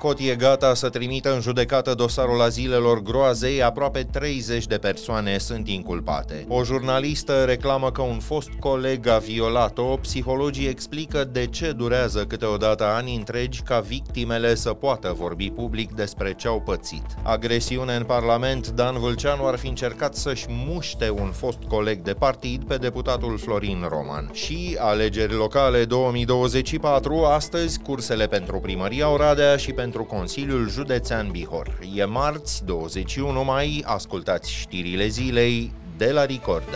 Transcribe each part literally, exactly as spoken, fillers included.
DICOT e gata să trimită în judecată dosarul azilelor Groazei, aproape treizeci de persoane sunt inculpate. O jurnalistă reclamă că un fost coleg a violat-o, psihologii explică de ce durează câteodată ani întregi ca victimele să poată vorbi public despre ce au pățit. Agresiune în Parlament, Dan Vâlceanu ar fi încercat să-și muște un fost coleg de partid pe deputatul Florin Roman. Și alegeri locale două mii douăzeci și patru, astăzi cursele pentru Primăria Oradea și pentru Consiliul Județean Bihor. E marți, douăzeci și unu mai, ascultați știrile zilei de la Recorder.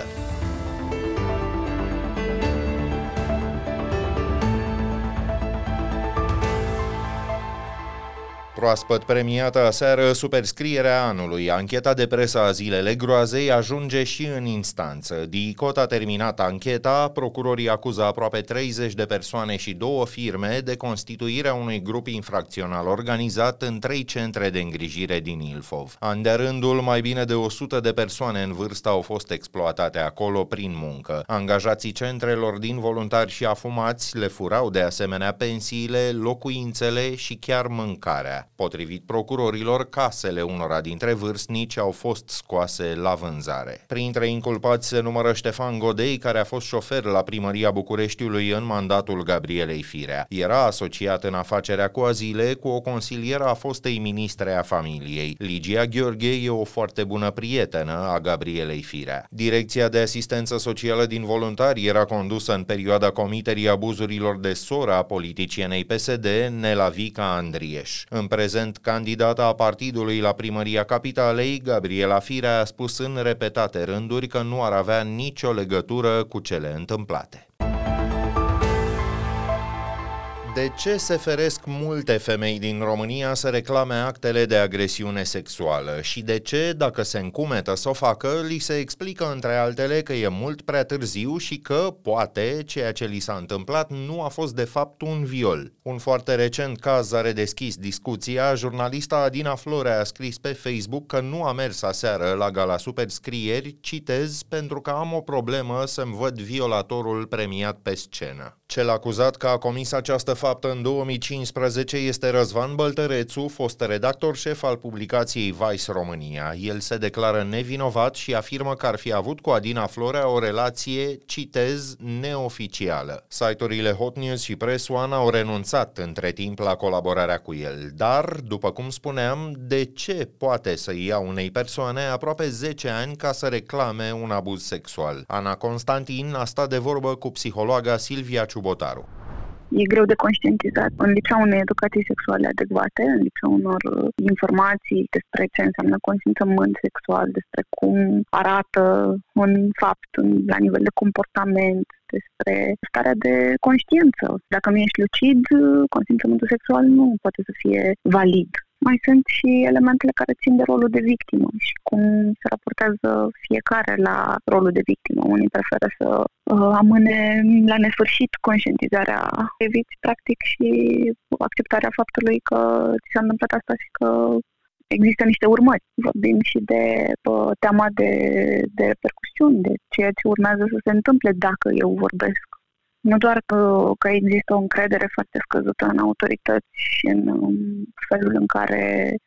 Proaspăt premiată aseară superscrierea anului, ancheta de presă a Zilele Groazei ajunge și în instanță. DICOT a terminat ancheta, procurorii acuză aproape treizeci de persoane și două firme de constituirea unui grup infracțional organizat în trei centre de îngrijire din Ilfov. An de rândul, mai bine de o sută de persoane în vârstă au fost exploatate acolo prin muncă. Angajații centrelor din voluntari și afumați le furau de asemenea pensiile, locuințele și chiar mâncarea. Potrivit procurorilor, casele unora dintre vârstnici au fost scoase la vânzare. Printre inculpați se numără Ștefan Godei, care a fost șofer la Primăria Bucureștiului în mandatul Gabrielei Firea. Era asociat în afacerea cu azile cu o consilieră a fostei ministre a familiei. Ligia Gheorghe e o foarte bună prietenă a Gabrielei Firea. Direcția de asistență socială din voluntari era condusă în perioada comiterii abuzurilor de soră a politicienei P S D, Nela Vica Andrieș. În prezent, candidata a partidului la Primăria Capitalei, Gabriela Firea, a spus în repetate rânduri că nu ar avea nicio legătură cu cele întâmplate. De ce se feresc multe femei din România să reclame actele de agresiune sexuală și de ce, dacă se încumetă să o facă, li se explică între altele că e mult prea târziu și că, poate, ceea ce li s-a întâmplat nu a fost de fapt un viol. Un foarte recent caz a redeschis discuția. Jurnalista Adina Florea a scris pe Facebook că nu a mers aseară la gala superscrieri, citez, pentru că am o problemă să-mi văd violatorul premiat pe scenă. Cel acuzat că a comis această faptă în două mii cincisprezece este Răzvan Băltărețu, fost redactor șef al publicației Vice România. El se declară nevinovat și afirmă că ar fi avut cu Adina Florea o relație, citez, neoficială. Site-urile Hot News și Press One au renunțat între timp la colaborarea cu el, dar, după cum spuneam, de ce poate să ia unei persoane aproape zece ani ca să reclame un abuz sexual? Ana Constantin a stat de vorbă cu psihologa Silvia Ciubotaru. E greu de conștientizat în lipsa unei educații sexuale adecvate, în lipsa unor informații despre ce înseamnă consimțământ sexual, despre cum arată un fapt la nivel de comportament, despre starea de conștiință. Dacă nu ești lucid, consimțământul sexual nu poate să fie valid. Mai sunt și elementele care țin de rolul de victimă și cum se raportează fiecare la rolul de victimă. Unii preferă să uh, amâne la nesfârșit conștientizarea, eviți practic și acceptarea faptului că ți s-a întâmplat asta și că există niște urmări. Vorbim și de uh, teama de, de repercusiuni, de ceea ce urmează să se întâmple dacă eu vorbesc. Nu doar că, că există o încredere foarte scăzută în autorități și în felul în care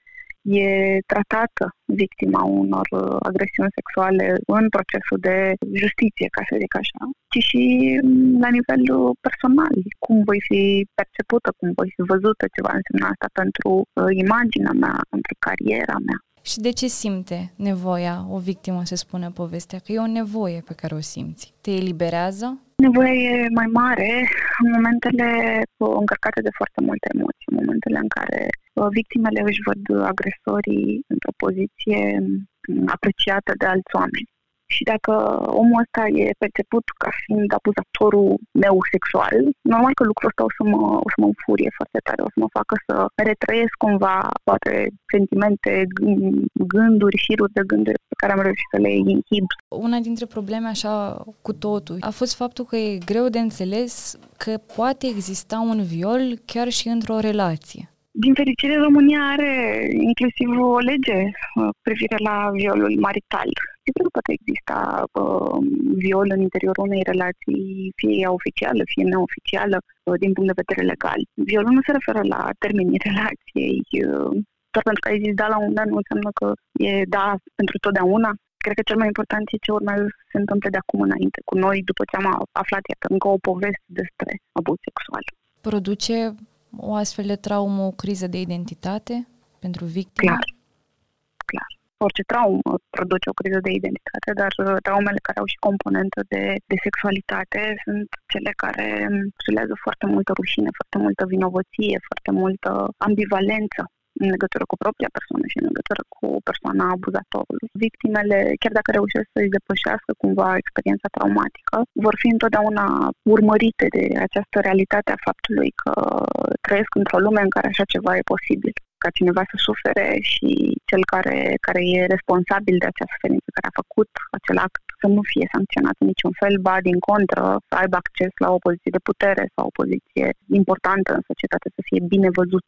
e tratată victima unor agresiuni sexuale în procesul de justiție, ca să zic așa, ci și la nivel personal. Cum voi fi percepută, cum voi fi văzută, ce va însemna asta pentru imaginea mea, pentru cariera mea. Și de ce simte nevoia o victimă să spună povestea? Că e o nevoie pe care o simți. Te eliberează? Nevoia e mai mare în momentele încărcate de foarte multe emoții, în momentele în care victimele își văd agresorii într-o poziție apreciată de alți oameni. Și dacă omul ăsta e perceput ca fiind abuzatorul meu sexual, normal că lucrul ăsta o să mă, o să mă înfurie foarte tare, o să mă facă să retrăiesc cumva poate sentimente, gânduri, șiruri de gânduri pe care am reușit să le inhib. Una dintre probleme așa cu totul a fost faptul că e greu de înțeles că poate exista un viol chiar și într-o relație. Din fericire, România are inclusiv o lege uh, privire la violul marital. Sigur că poate exista uh, viol în interiorul unei relații, fie ea oficială, fie neoficială, uh, din punct de vedere legal. Violul nu se referă la termenii relației. Uh, doar pentru că ai zis da la un dat nu înseamnă că e da pentru totdeauna. Cred că cel mai important e ce urmează să se întâmple de acum înainte cu noi, după ce am aflat, iată, încă o poveste despre abuz sexual. Produce o astfel de traumă o criză de identitate pentru victime? Clar, clar. Orice traumă produce o criză de identitate, dar traumele care au și componentă de, de sexualitate sunt cele care sulează foarte multă rușine, foarte multă vinovăție, foarte multă ambivalență în legătură cu propria persoană și în legătură cu persoana abuzatorului. Victimele, chiar dacă reușesc să-și depășească cumva experiența traumatică, vor fi întotdeauna urmărite de această realitate a faptului că trăiesc într-o lume în care așa ceva e posibil. Ca cineva să sufere și cel care, care e responsabil de acea suferință, care a făcut acel act, să nu fie sancționat în niciun fel, ba din contră, să aibă acces la o poziție de putere sau o poziție importantă în societate, să fie bine văzut.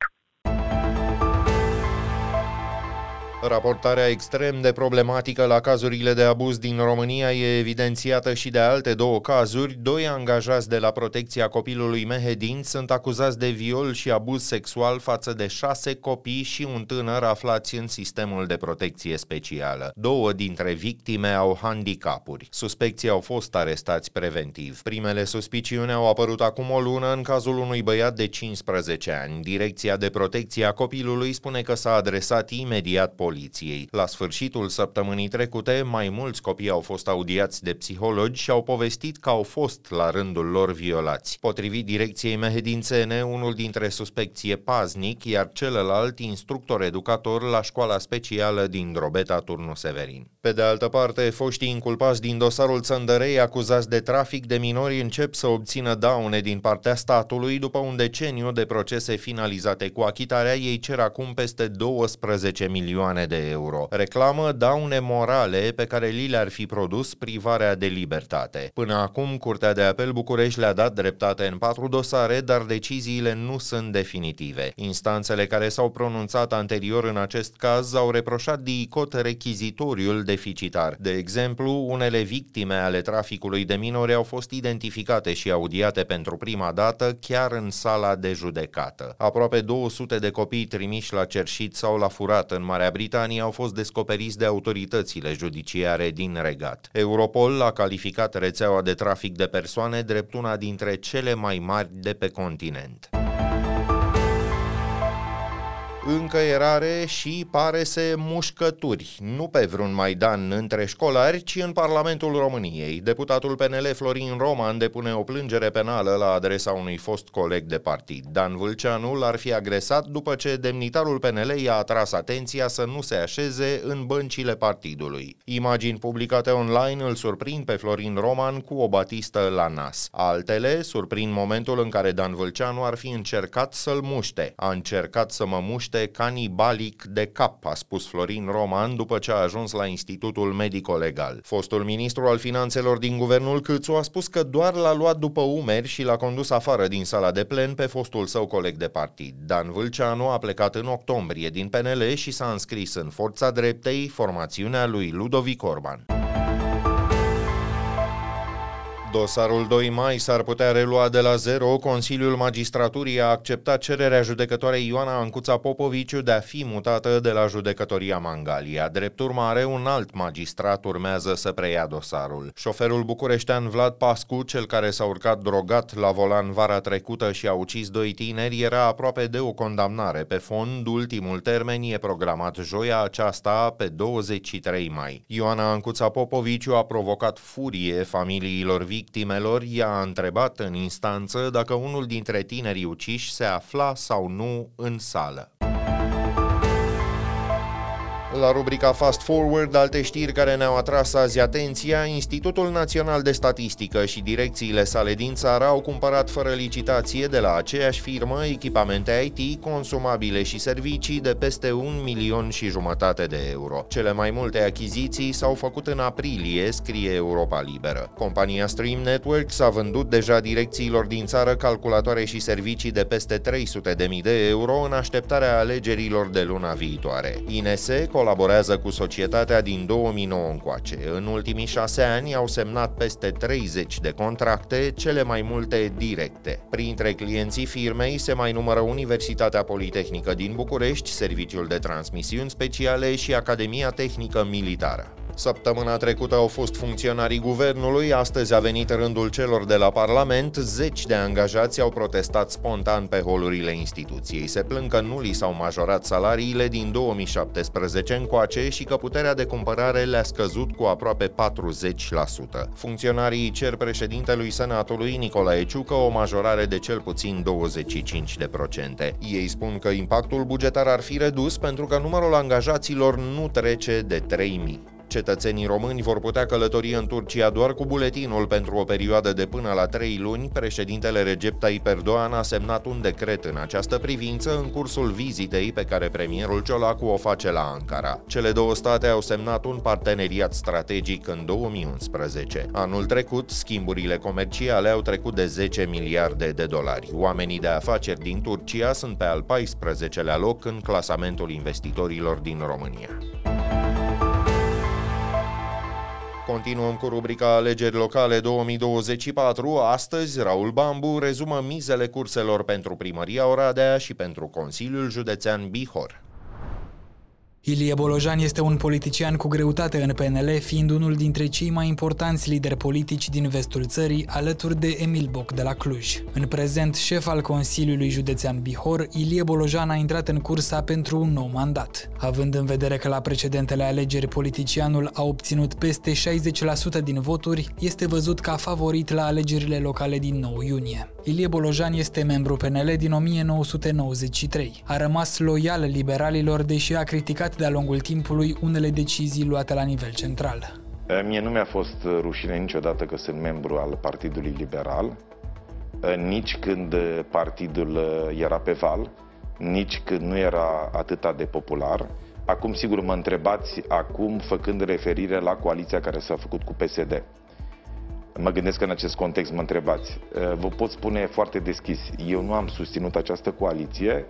Raportarea extrem de problematică la cazurile de abuz din România e evidențiată și de alte două cazuri. Doi angajați de la Protecția Copilului Mehedin sunt acuzați de viol și abuz sexual față de șase copii și un tânăr aflați în sistemul de protecție specială. Două dintre victime au handicapuri. Suspecții au fost arestați preventiv. Primele suspiciuni au apărut acum o lună în cazul unui băiat de cincisprezece ani. Direcția de Protecție a Copilului spune că s-a adresat imediat poliției. Poliției. La sfârșitul săptămânii trecute, mai mulți copii au fost audiați de psihologi și au povestit că au fost la rândul lor violați. Potrivit Direcției Mehedințene, unul dintre suspecți e paznic, iar celălalt instructor educator la școala specială din Drobeta, Turnu Severin. Pe de altă parte, foștii inculpați din dosarul Țăndărei acuzați de trafic de minori încep să obțină daune din partea statului. După un deceniu de procese finalizate cu achitarea, ei cer acum peste douăsprezece milioane de euro. Reclamă daune morale pe care li le-ar fi produs privarea de libertate. Până acum, Curtea de Apel București le-a dat dreptate în patru dosare, dar deciziile nu sunt definitive. Instanțele care s-au pronunțat anterior în acest caz au reproșat DICOT rechizitoriul deficitar. De exemplu, unele victime ale traficului de minori au fost identificate și audiate pentru prima dată chiar în sala de judecată. Aproape două sute de copii trimiși la cerșit sau la furat în Marea Britanie au fost descoperiți de autoritățile judiciare din Regat. Europol a calificat rețeaua de trafic de persoane drept una dintre cele mai mari de pe continent. Încăierare și, pare-se, mușcături, nu pe vreun maidan între școlari, ci în Parlamentul României. Deputatul P N L Florin Roman depune o plângere penală la adresa unui fost coleg de partid. Dan Vâlceanu l-ar fi agresat după ce demnitarul P N L i-a atras atenția să nu se așeze în băncile partidului. Imagini publicate online îl surprind pe Florin Roman cu o batistă la nas. Altele surprind momentul în care Dan Vâlceanu ar fi încercat să-l muște. A încercat să mă muște canibalic de cap, a spus Florin Roman după ce a ajuns la Institutul Medico-Legal. Fostul ministru al finanțelor din guvernul Câțu a spus că doar l-a luat după umeri și l-a condus afară din sala de plen pe fostul său coleg de partid. Dan Vâlceanu a plecat în octombrie din P N L și s-a înscris în Forța Dreptei, formațiunea lui Ludovic Orban. Dosarul doi mai s-ar putea relua de la zero. Consiliul Magistraturii a acceptat cererea judecătoarei Ioana Ancuța Popoviciu de a fi mutată de la judecătoria Mangalia. Drept urmare, un alt magistrat urmează să preia dosarul. Șoferul bucureștean Vlad Pascu, cel care s-a urcat drogat la volan vara trecută și a ucis doi tineri, era aproape de o condamnare pe fond. Ultimul termen e programat joia aceasta, pe douăzeci și trei mai. Ioana Ancuța Popoviciu a provocat furie familiilor victimelor. Victimelor, ea a întrebat în instanță dacă unul dintre tinerii uciși se afla sau nu în sală. La rubrica Fast Forward, alte știri care ne-au atras azi atenția, Institutul Național de Statistică și direcțiile sale din țară au cumpărat fără licitație de la aceeași firmă echipamente I T, consumabile și servicii de peste un milion și jumătate de euro. Cele mai multe achiziții s-au făcut în aprilie, scrie Europa Liberă. Compania Stream Networks a vândut deja direcțiilor din țară calculatoare și servicii de peste trei sute de mii de euro în așteptarea alegerilor de luna viitoare. I N S colaborează cu societatea din două mii nouă încoace. În ultimii șase ani au semnat peste treizeci de contracte, cele mai multe directe. Printre clienții firmei se mai numără Universitatea Politehnică din București, Serviciul de Transmisiuni Speciale și Academia Tehnică Militară. Săptămâna trecută au fost funcționarii guvernului, astăzi a venit rândul celor de la Parlament. Zeci de angajați au protestat spontan pe holurile instituției. Se plâng că nu li s-au majorat salariile din două mii șaptesprezece încoace și că puterea de cumpărare le-a scăzut cu aproape patruzeci la sută. Funcționarii cer președintelui Senatului, Nicolae Ciucă, o majorare de cel puțin douăzeci și cinci la sută. Ei spun că impactul bugetar ar fi redus pentru că numărul angajaților nu trece de trei mii. Cetățenii români vor putea călători în Turcia doar cu buletinul pentru o perioadă de până la trei luni. Președintele Recep Tayyip Erdogan a semnat un decret în această privință în cursul vizitei pe care premierul Ciolacu o face la Ankara. Cele două state au semnat un parteneriat strategic în două mii unsprezece. Anul trecut, schimburile comerciale au trecut de zece miliarde de dolari. Oamenii de afaceri din Turcia sunt pe al paisprezecelea loc în clasamentul investitorilor din România. Continuăm cu rubrica Alegeri locale două mii douăzeci și patru. Astăzi, Raul Bambu rezumă mizele curselor pentru Primăria Oradea și pentru Consiliul Județean Bihor. Ilie Bolojan este un politician cu greutate în P N L, fiind unul dintre cei mai importanți lideri politici din vestul țării, alături de Emil Boc de la Cluj. În prezent, șef al Consiliului Județean Bihor, Ilie Bolojan a intrat în cursa pentru un nou mandat. Având în vedere că la precedentele alegeri politicianul a obținut peste șaizeci la sută din voturi, este văzut ca favorit la alegerile locale din nouă iunie. Ilie Bolojan este membru P N L din o mie nouă sute nouăzeci și trei. A rămas loial liberalilor, deși a criticat de-a lungul timpului unele decizii luate la nivel central. Mie nu mi-a fost rușine niciodată că sunt membru al Partidului Liberal, nici când partidul era pe val, nici când nu era atât de popular. Acum, sigur, mă întrebați acum, făcând referire la coaliția care s-a făcut cu P S D. Mă gândesc că în acest context mă întrebați. Vă pot spune foarte deschis, eu nu am susținut această coaliție,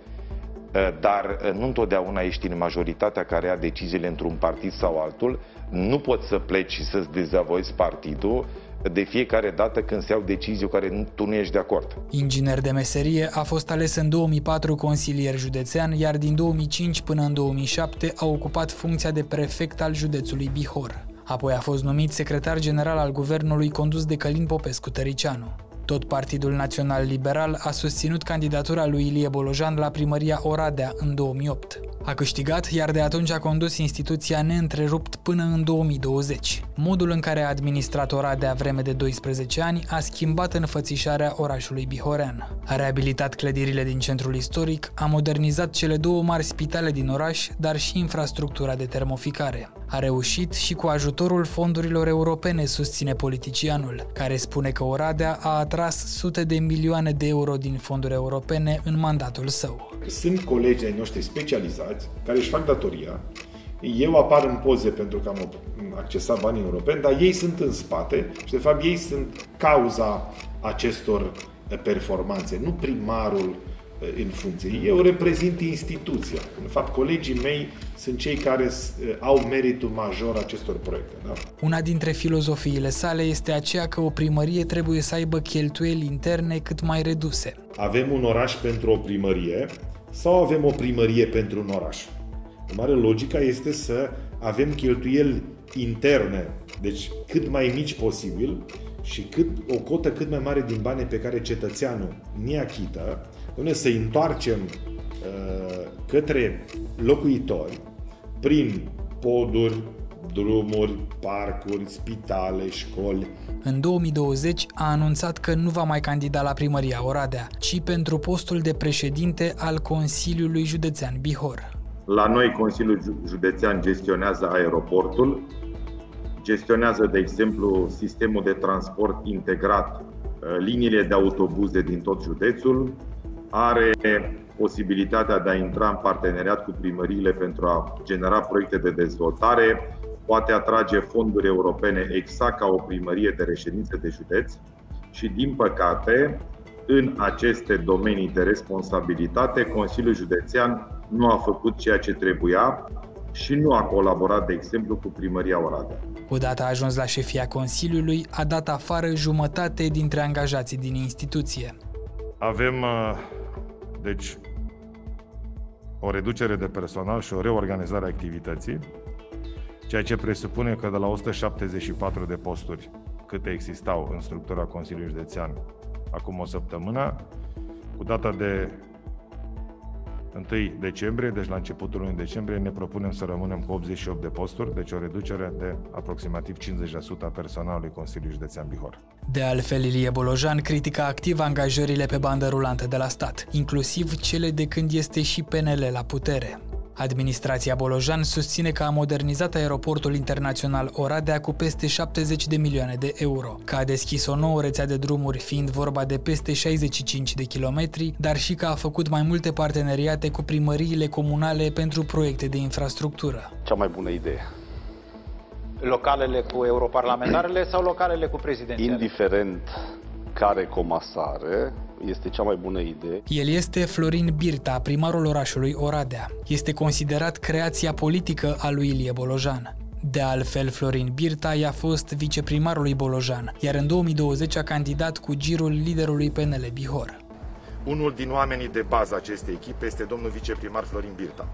dar nu întotdeauna ești în majoritatea care ia deciziile într-un partid sau altul. Nu poți să pleci și să-ți dezavoiezi partidul de fiecare dată când se iau decizii cu care tu nu ești de acord. Inginer de meserie, a fost ales în două mii patru consilier județean, iar din două mii cinci până în două mii șapte a ocupat funcția de prefect al județului Bihor. Apoi a fost numit secretar general al guvernului condus de Călin Popescu Tăricianu. Tot Partidul Național Liberal a susținut candidatura lui Ilie Bolojan la primăria Oradea în două mii opt. A câștigat, iar de atunci a condus instituția neîntrerupt până în două mii douăzeci. Modul în care a administrat Oradea vreme de doisprezece ani a schimbat înfățișarea orașului bihorean. A reabilitat clădirile din centrul istoric, a modernizat cele două mari spitale din oraș, dar și infrastructura de termoficare. A reușit și cu ajutorul fondurilor europene, susține politicianul, care spune că Oradea a atras sute de milioane de euro din fonduri europene în mandatul său. Sunt colegi ai noștri specializați care își fac datoria. Eu apar în poze pentru că am accesat banii europeni, dar ei sunt în spate și de fapt ei sunt cauza acestor performanțe, nu primarul în funcție. Eu reprezint instituția. În fapt, colegii mei sunt cei care au meritul major acestor proiecte. Da? Una dintre filozofiile sale este aceea că o primărie trebuie să aibă cheltuieli interne cât mai reduse. Avem un oraș pentru o primărie sau avem o primărie pentru un oraș? În mare, logica este să avem cheltuieli interne, deci cât mai mici posibil și cât, o cotă cât mai mare din banii pe care cetățeanul ne achită, noi să-i întoarcem uh, către locuitori prin poduri, drumuri, parcuri, spitale, școli. În două mii douăzeci a anunțat că nu va mai candida la primăria Oradea, ci pentru postul de președinte al Consiliului Județean Bihor. La noi, Consiliul Județean gestionează aeroportul, gestionează, de exemplu, sistemul de transport integrat, liniile de autobuze din tot județul, are posibilitatea de a intra în parteneriat cu primăriile pentru a genera proiecte de dezvoltare, poate atrage fonduri europene exact ca o primărie de reședință de județ și, din păcate, în aceste domenii de responsabilitate, Consiliul Județean nu a făcut ceea ce trebuia și nu a colaborat, de exemplu, cu primăria Oradea. Odată a ajuns la șefia Consiliului, a dat afară jumătate dintre angajații din instituție. Avem, deci, o reducere de personal și o reorganizare a activității, ceea ce presupune că de la o sută șaptezeci și patru de posturi câte existau în structura Consiliului Județean acum o săptămână, cu data de întâi decembrie, deci la începutul lunii decembrie, ne propunem să rămânem cu optzeci și opt de posturi, deci o reducere de aproximativ cincizeci la sută a personalului Consiliului Județean Bihor. De altfel, Ilie Bolojan critică activ angajările pe bandă rulantă de la stat, inclusiv cele de când este și P N L la putere. Administrația Bolojan susține că a modernizat aeroportul internațional Oradea cu peste șaptezeci de milioane de euro, că a deschis o nouă rețea de drumuri, fiind vorba de peste șaizeci și cinci de kilometri, dar și că a făcut mai multe parteneriate cu primăriile comunale pentru proiecte de infrastructură. Cea mai bună idee. Localele cu europarlamentarele sau localele cu prezidențiale? Indiferent care comasare, este cea mai bună idee. El este Florin Birta, primarul orașului Oradea. Este considerat creația politică a lui Ilie Bolojan. De altfel, Florin Birta i-a fost viceprimarul lui Bolojan, iar în două mii douăzeci a candidat cu girul liderului P N L Bihor. Unul din oamenii de bază acestei echipe este domnul viceprimar Florin Birta.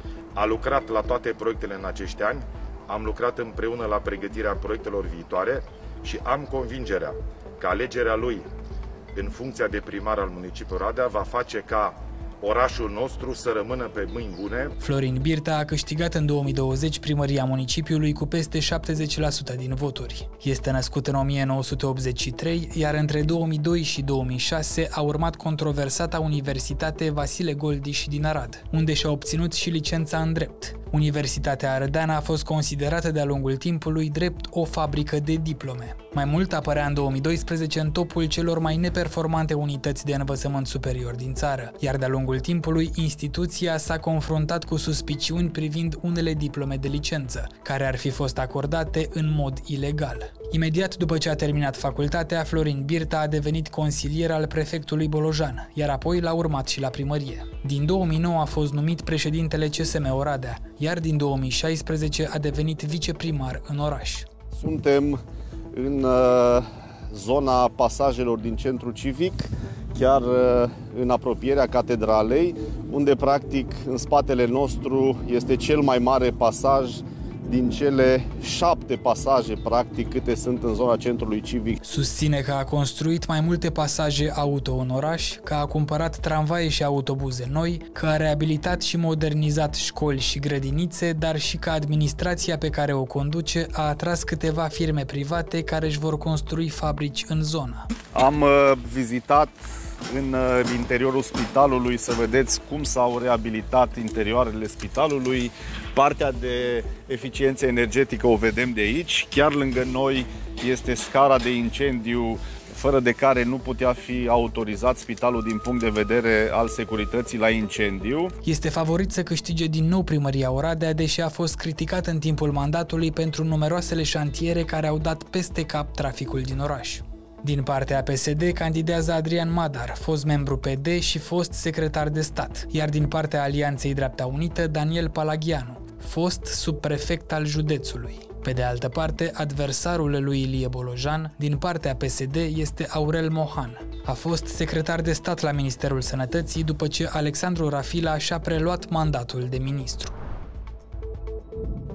A lucrat la toate proiectele în acești ani, am lucrat împreună la pregătirea proiectelor viitoare și am convingerea că alegerea lui în funcția de primar al municipiului Oradea va face ca orașul nostru să rămână pe mâini bune. Florin Birta a câștigat în două mii douăzeci primăria municipiului cu peste șaptezeci la sută din voturi. Este născut în o mie nouă sute optzeci și trei, iar între două mii doi și două mii șase a urmat controversata Universitate Vasile Goldiș din Arad, unde și-a obținut și licența în drept. Universitatea arădeană a fost considerată de-a lungul timpului drept o fabrică de diplome. Mai mult apărea în două mii doisprezece în topul celor mai neperformante unități de învățământ superior din țară, iar de-a lungul timpului instituția s-a confruntat cu suspiciuni privind unele diplome de licență, care ar fi fost acordate în mod ilegal. Imediat după ce a terminat facultatea, Florin Birta a devenit consilier al prefectului Bolojan, iar apoi l-a urmat și la primărie. Din două mii nouă a fost numit președintele C S M Oradea, iar din două mii șaisprezece a devenit viceprimar în oraș. Suntem în uh, zona pasajelor din centru civic, chiar uh, în apropierea catedralei, unde practic în spatele nostru este cel mai mare pasaj din cele șapte pasaje, practic, câte sunt în zona centrului civic. Susține că a construit mai multe pasaje auto în oraș, că a cumpărat tramvaie și autobuze noi, că a reabilitat și modernizat școli și grădinițe, dar și că administrația pe care o conduce a atras câteva firme private care își vor construi fabrici în zonă. Am uh, vizitat în interiorul spitalului să vedeți cum s-au reabilitat interioarele spitalului. Partea de eficiență energetică o vedem de aici. Chiar lângă noi este scara de incendiu, fără de care nu putea fi autorizat spitalul din punct de vedere al securității la incendiu. Este favorit să câștige din nou primăria Oradea, deși a fost criticat în timpul mandatului pentru numeroasele șantiere care au dat peste cap traficul din oraș. Din partea P S D candidează Adrian Madar, fost membru P D și fost secretar de stat, iar din partea Alianței Dreapta Unită, Daniel Palagianu, fost subprefect al județului. Pe de altă parte, adversarul lui Ilie Bolojan, din partea P S D, este Aurel Mohan. A fost secretar de stat la Ministerul Sănătății după ce Alexandru Rafila și-a preluat mandatul de ministru.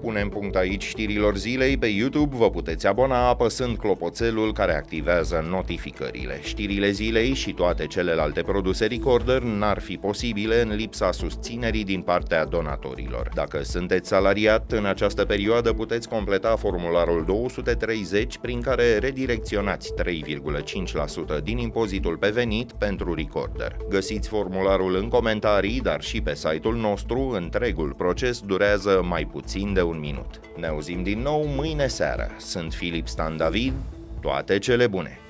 punem punct aici știrilor zilei. Pe YouTube vă puteți abona apăsând clopoțelul care activează notificările. Știrile zilei și toate celelalte produse Recorder n-ar fi posibile în lipsa susținerii din partea donatorilor. Dacă sunteți salariat, în această perioadă puteți completa formularul două sute treizeci prin care redirecționați trei virgulă cinci la sută din impozitul pe venit pentru Recorder. Găsiți formularul în comentarii, dar și pe site-ul nostru. Întregul proces durează mai puțin de un minut. Ne auzim din nou mâine seară. Sunt Filip Stan David. Toate cele bune!